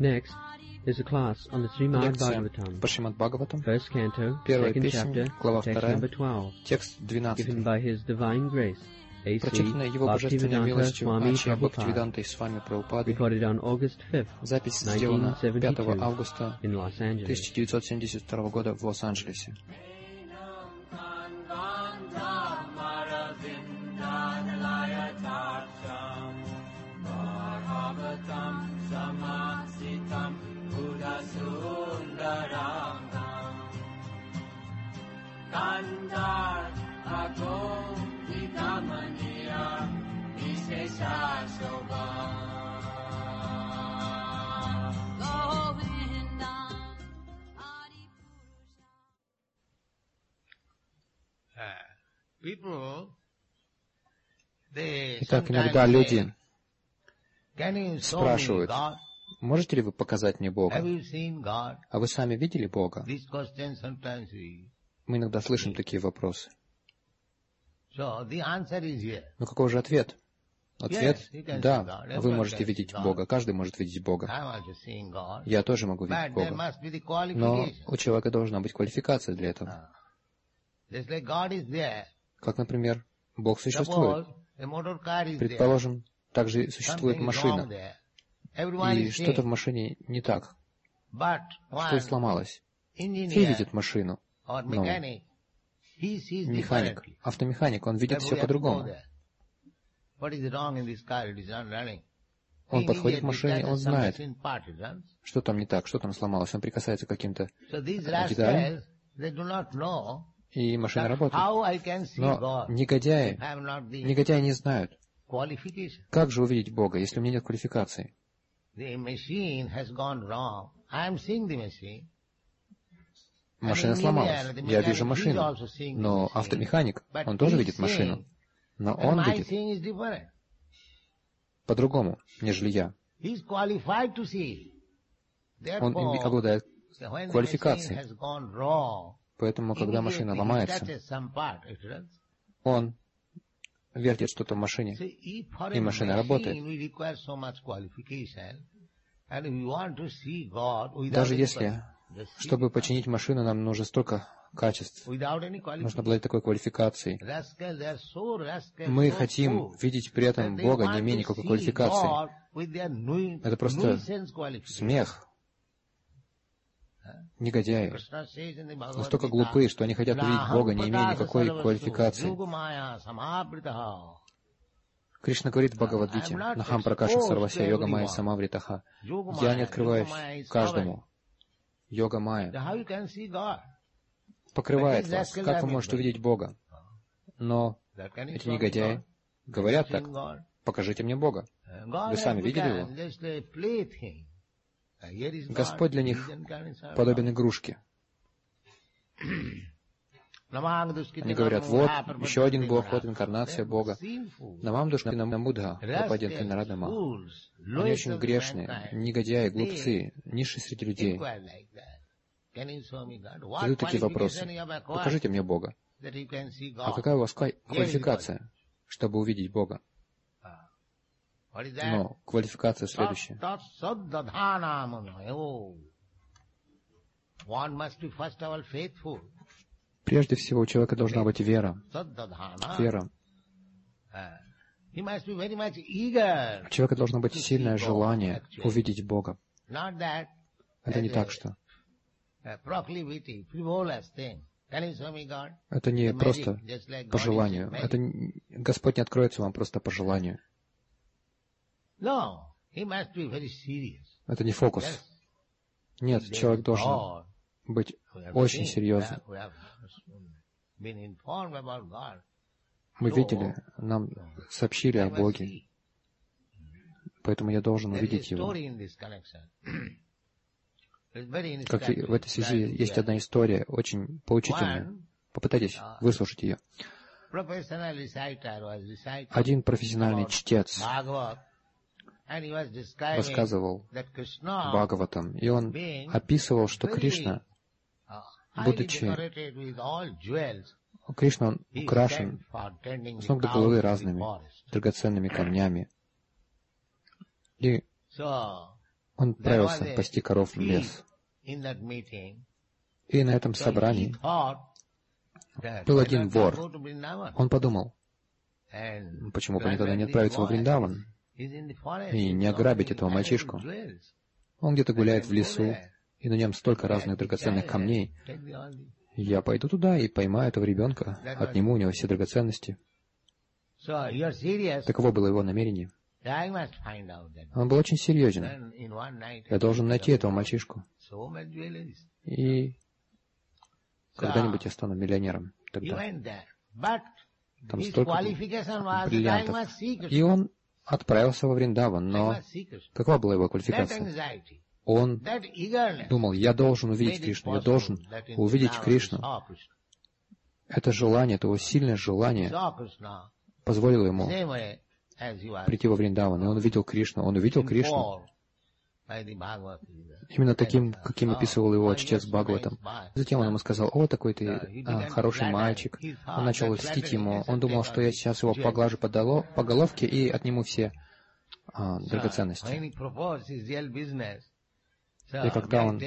Next is a class on the Srimad Лекция Bhagavatam, по Шримад Бхагаватам, first canto, первая second песня, chapter, глава text 2, number 12, текст given 12, by His Divine Grace, A.C. прочитанная его божественной Bhaktivedanta милостью Swami Ачья Prabhupada, Бхактивидантой Свами Прабхупады. recorded on August 5th, Запись сделана 5 1972 августа in Los Angeles. 1972 года в Лос-Анджелесе. Итак, иногда люди спрашивают: можете ли вы показать мне Бога? А вы сами видели Бога? Мы иногда слышим такие вопросы. Но какой же ответ? Ответ — да, вы можете видеть Бога, каждый может видеть Бога. Я тоже могу видеть Бога. Но у человека должна быть квалификация для этого. Как, например, Бог существует. Предположим, также существует машина. И что-то в машине не так. Что сломалось. Все видят машину, но механик, автомеханик, он видит все по-другому. Он подходит к машине, он знает, что там не так, что там сломалось. Он прикасается к каким-то деталям, и машина работает. Но негодяи не знают, как же увидеть Бога, если у меня нет квалификации. Машина сломалась, я вижу машину, но автомеханик, он тоже видит машину, но он видит по-другому, нежели я. Он обладает квалификацией. Поэтому, когда машина ломается, он вертит что-то в машине, и машина работает. Даже если, чтобы починить машину, нам нужно столько качеств, нужно обладать такой квалификацией. Мы хотим видеть при этом Бога, не имея никакой квалификации. Это просто смех. Негодяи настолько глупые, что они хотят увидеть Бога, не имея никакой квалификации. Кришна говорит в Бхагавад-гите: «Нахам пракаша сарвася йога майя самавритаха». Я не открываюсь каждому. Йога майя покрывает вас. Как вы можете увидеть Бога? Но эти негодяи говорят так: покажите мне Бога. Вы сами видели Его? Господь для них подобен игрушке. Они говорят: вот, еще один Бог, вот инкарнация Бога. Намам душнам Будха, пропаденты Нарадама. Они очень грешные, негодяи, глупцы, низшие среди людей. Задают такие вопросы: покажите мне Бога. А какая у вас квалификация, чтобы увидеть Бога? Но квалификация следующая. Прежде всего, у человека должна быть вера. Вера. У человека должно быть сильное желание увидеть Бога. Это не так, что... Это не просто по желанию. Господь не откроется вам просто по желанию. Это не фокус. Нет, человек должен быть очень серьезным. Мы видели, нам сообщили о Боге, поэтому я должен увидеть Его. Как в этой связи есть одна история, очень поучительная. Попытайтесь выслушать ее. Один профессиональный чтец рассказывал Бхагаватам, и он описывал, что Кришна, будучи... Кришна, он украшен с ног до головы разными драгоценными камнями. И он Он отправился пасти коров в лес. И на этом собрании был один вор. Он подумал, почему бы мне тогда не отправиться во Вриндаван и не ограбить этого мальчишку? Он где-то гуляет в лесу, и на нем столько разных драгоценных камней. Я пойду туда и поймаю этого ребенка, отниму у него все драгоценности. Таково было его намерение. Он был очень серьезен. Я должен найти этого мальчишку. И когда-нибудь я стану миллионером. Тогда. Там столько бриллиантов. И он отправился во Вриндаван. Но какова была его квалификация? Он думал, я должен увидеть Кришну, я должен увидеть Кришну. Это желание, это его сильное желание позволило ему прийти во Вриндаван. И он увидел Кришну. Он увидел Кришну именно таким, каким описывал его чтец Бхагаватам. Затем он ему сказал, о, такой ты хороший мальчик. Он начал льстить ему. Он думал, что я сейчас его поглажу по головке и отниму все драгоценности. И когда он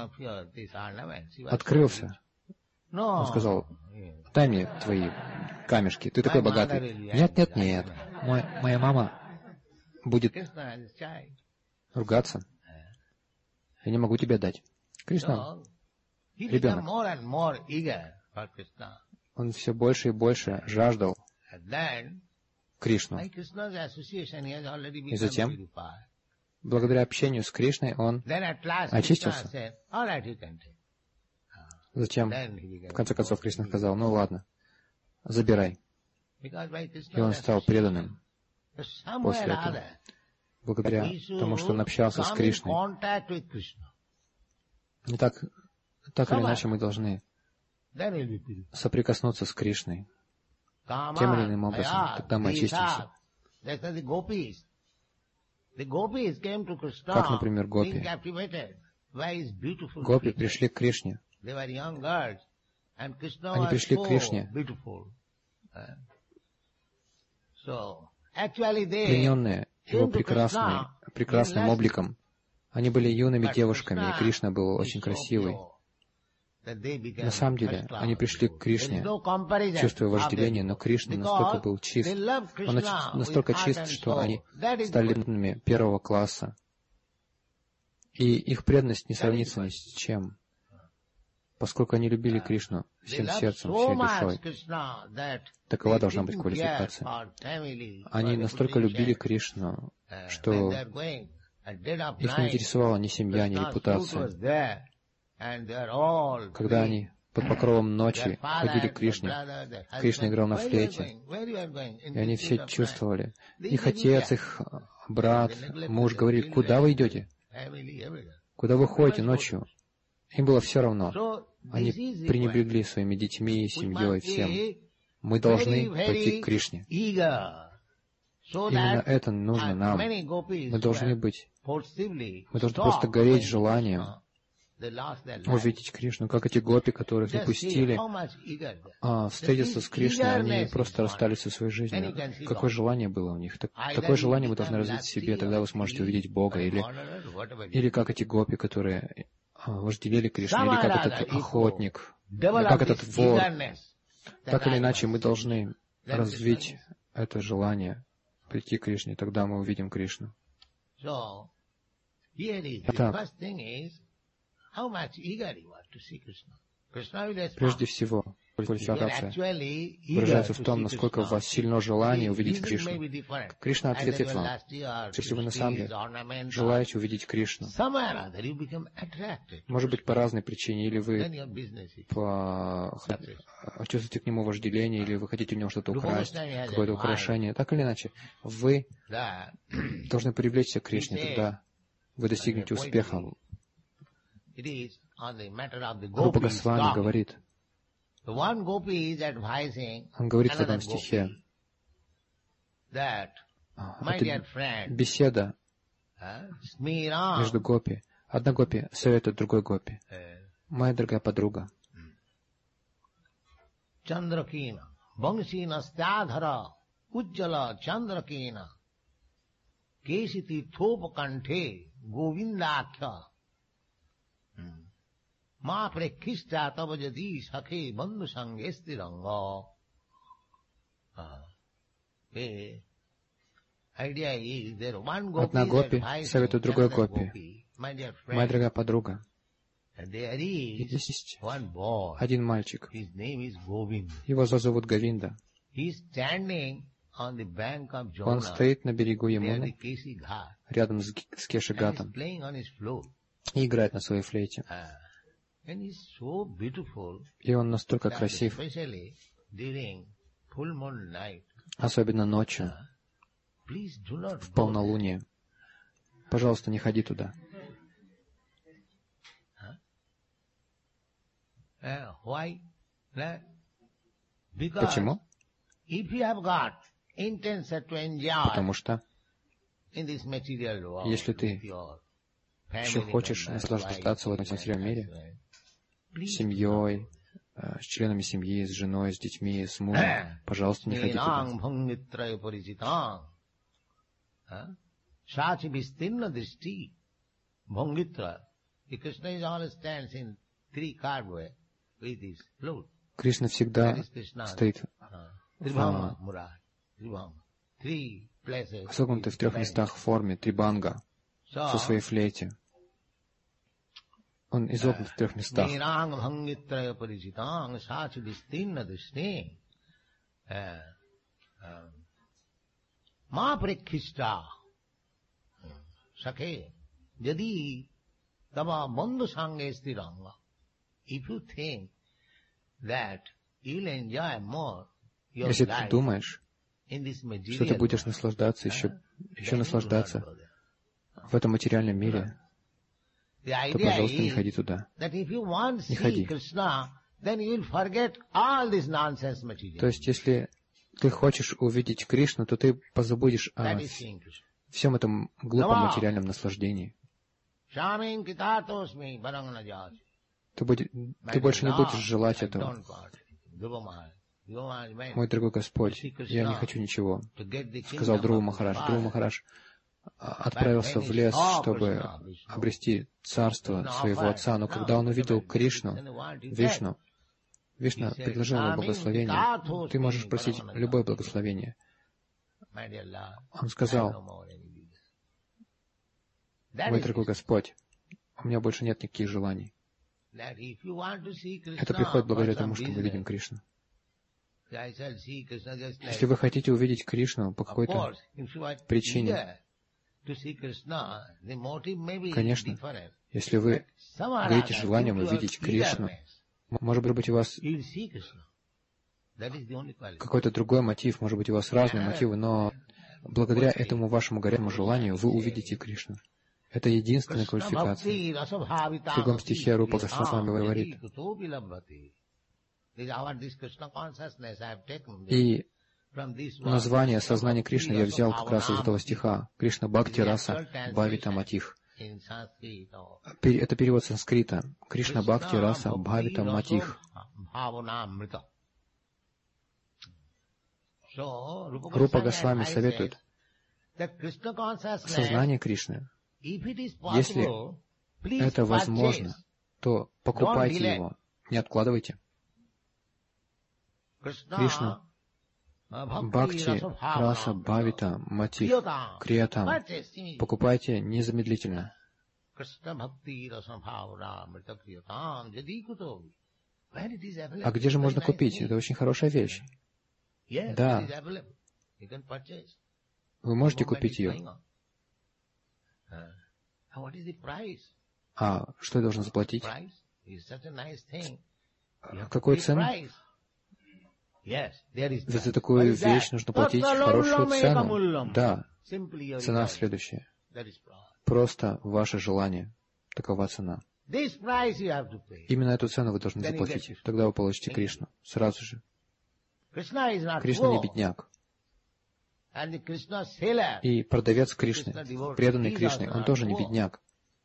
открылся, он сказал, дай мне твои камешки, ты такой богатый. Нет, нет, нет, моя мама будет ругаться. Я не могу тебе дать. Кришна, ребенок. Он все больше и больше жаждал Кришну. И затем, благодаря общению с Кришной, он очистился. Затем, в конце концов, Кришна сказал, ну ладно, забирай. И он стал преданным после этого. Благодаря тому, что он общался с Кришной. И так или иначе мы должны соприкоснуться с Кришной тем или иным образом, тогда мы очистимся. Как, например, гопи. Гопи пришли к Кришне. Они пришли к Кришне, плененные его прекрасным обликом. Они были юными девушками, и Кришна был очень красивый. На самом деле, они пришли к Кришне, чувствуя вожделение, но Кришна настолько был чист, он настолько чист, что они стали преданными первого класса. И их преданность не сравнится ни с чем, поскольку они любили Кришну всем сердцем, всей душой. Такова должна быть квалификация. Они настолько любили Кришну, что их не интересовала ни семья, ни репутация. Когда они под покровом ночи ходили к Кришне, Кришна играл на флейте, и они все чувствовали. Их отец, их брат, муж говорили, куда вы идете? Куда вы ходите ночью? Им было все равно. Они пренебрегли своими детьми, семьей, всем. Мы должны пойти к Кришне. Именно это нужно нам. Мы должны просто гореть желанием увидеть Кришну, как эти гопи, которых упустили, встретиться с Кришной, они просто расстались со своей жизнью. Какое желание было у них? Такое желание вы должны развить в себе, тогда вы сможете увидеть Бога. Или как эти гопи, которые вожделели Кришну, или как этот охотник, или как этот вор. Так или иначе, мы должны развить это желание прийти к Кришне, тогда мы увидим Кришну. Итак, прежде всего, квалификация выражается в том, насколько у вас сильно желание увидеть Кришну. Кришна ответит вам, если вы на самом деле желаете увидеть Кришну. Может быть, по разной причине, или вы чувствуете к нему вожделение, или вы хотите у него что-то украсть, какое-то украшение. Так или иначе, вы должны привлечься к Кришне, тогда вы достигнете успеха. Рупа Госвами говорит, он говорит в этом стихе, это беседа между гопи. Одна гопи советует другой гопи. Моя дорогая подруга, Chandrakina, Vangsina Stadhara, Ujjala Chandrakina, Kesiti Thopa Kanthe, Govindakya. Ma prekhishta tavajati sakhe bandhu sanghesti ranga. Одна гопи советует другой гопи: моя дорогая подруга, здесь есть один мальчик, его зовут Говинда. Он стоит на берегу Ямуны, рядом с Кеши-гатом, и играет на своей флейте. И он настолько красив, особенно ночью, в полнолуние. Пожалуйста, не ходи туда. Почему? Потому что, если ты еще хочешь наслаждаться в этом материальном мире, с семьей, с членами семьи, с женой, с детьми, с мужем, пожалуйста, не ходи туда. Кришна всегда стоит согнутый в 3 местах в форме трибанга со своей флейте. Он изогнут в 3 местах. Если ты думаешь, что ты будешь наслаждаться, еще наслаждаться в этом материальном мире, то, пожалуйста, не ходи туда. Не ходи. То есть, если ты хочешь увидеть Кришну, то ты позабудешь о всем этом глупом материальном наслаждении. Ты больше не будешь желать этого. Мой дорогой Господь, я не хочу ничего, сказал Друва Махарадж. Друва Махарадж отправился в лес, чтобы обрести царство своего отца, но когда он увидел Кришну, Вишну предложил ему благословение. Ты можешь просить любое благословение. Он сказал: мой дорогой Господь, у меня больше нет никаких желаний. Это приходит благодаря тому, что мы видим Кришну. Если вы хотите увидеть Кришну по какой-то причине, конечно, если вы горите желанием увидеть Кришну, может быть, у вас какой-то другой мотив, может быть, у вас разные мотивы, но благодаря этому вашему горячему желанию вы увидите Кришну. Это единственная квалификация. В другом стихе Рупа Госвами говорит: и название сознания Кришны я взял как раз из этого стиха. Кришна Бхакти Раса Бхавита Матих. Это перевод санскрита. Кришна Бхакти Раса Бхавита Матих. Рупа Госвами советует: сознание Кришны, если это возможно, то покупайте его, не откладывайте. Кришна Бхакти Раса Бхавита Матих Криятам. Покупайте незамедлительно. А где же можно купить? Это очень хорошая вещь. Да, вы можете купить ее. А что я должен заплатить? Какую цену? Ведь за такую вещь нужно платить хорошую цену. Да, цена следующая. Просто ваше желание. Такова цена. Именно эту цену вы должны заплатить. Тогда вы получите Кришну. Сразу же. Кришна не бедняк. И продавец Кришны, преданный Кришне, он тоже не бедняк.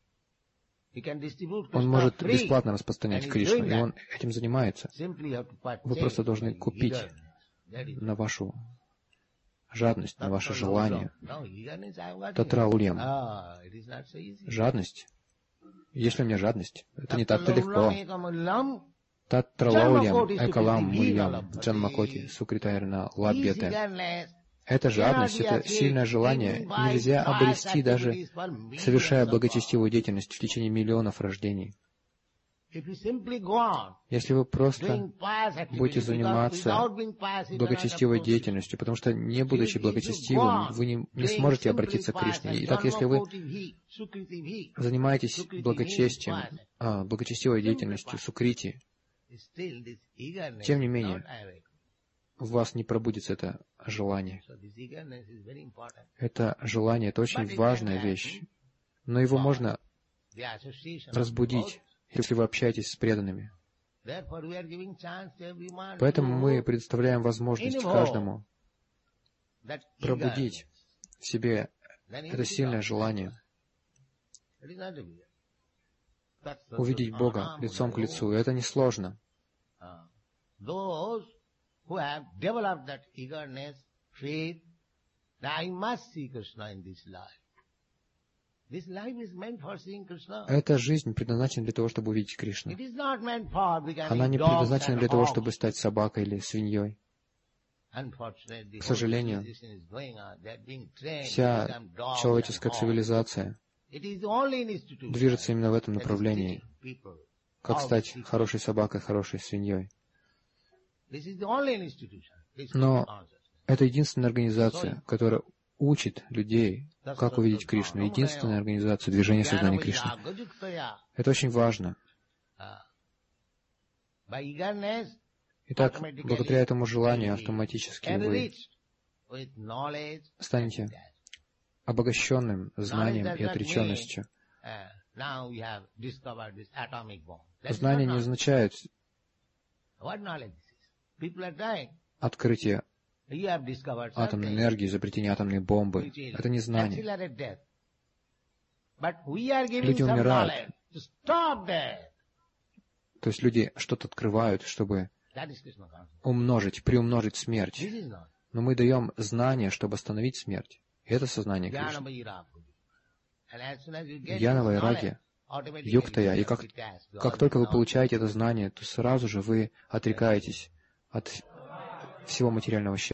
Он может бесплатно распространять Кришну, и он этим занимается. Вы просто должны купить на вашу жадность, на ваше желание. Татраульям. Жадность. Если у меня жадность, это не так-то легко. Татралаулям, экалам, мульям, джанмакоти, сукритайрна, лабьяте. Это жадность, это сильное желание. Нельзя обрести, даже совершая благочестивую деятельность в течение миллионов рождений. Если вы просто будете заниматься благочестивой деятельностью, потому что, не будучи благочестивым, вы не сможете обратиться к Кришне. Итак, если вы занимаетесь благочестием, благочестивой деятельностью, сукрити, тем не менее, в вас не пробудится это желание. Это желание — это очень важная вещь, но его можно разбудить, если вы общаетесь с преданными. Поэтому мы предоставляем возможность каждому пробудить в себе это сильное желание увидеть Бога лицом к лицу. И это несложно. Эта жизнь предназначена для того, чтобы увидеть Кришну. Она не предназначена для того, чтобы стать собакой или свиньей. К сожалению, вся человеческая цивилизация движется именно в этом направлении. Как стать хорошей собакой, хорошей свиньей. Но это единственная организация, которая учит людей, как увидеть Кришну. Единственная организация движения сознания Кришны. Это очень важно. Итак, благодаря этому желанию автоматически вы станете обогащенным знанием и отреченностью. Знание не означает открытие атомной энергии, изобретение атомной бомбы. Это не знание. Люди умирают. То есть люди что-то открывают, чтобы приумножить смерть. Но мы даем знание, чтобы остановить смерть. И это сознание Кришны. Гьяна Вайрагья, Юктая. И как только вы получаете это знание, то сразу же вы отрекаетесь от всего материального счастья.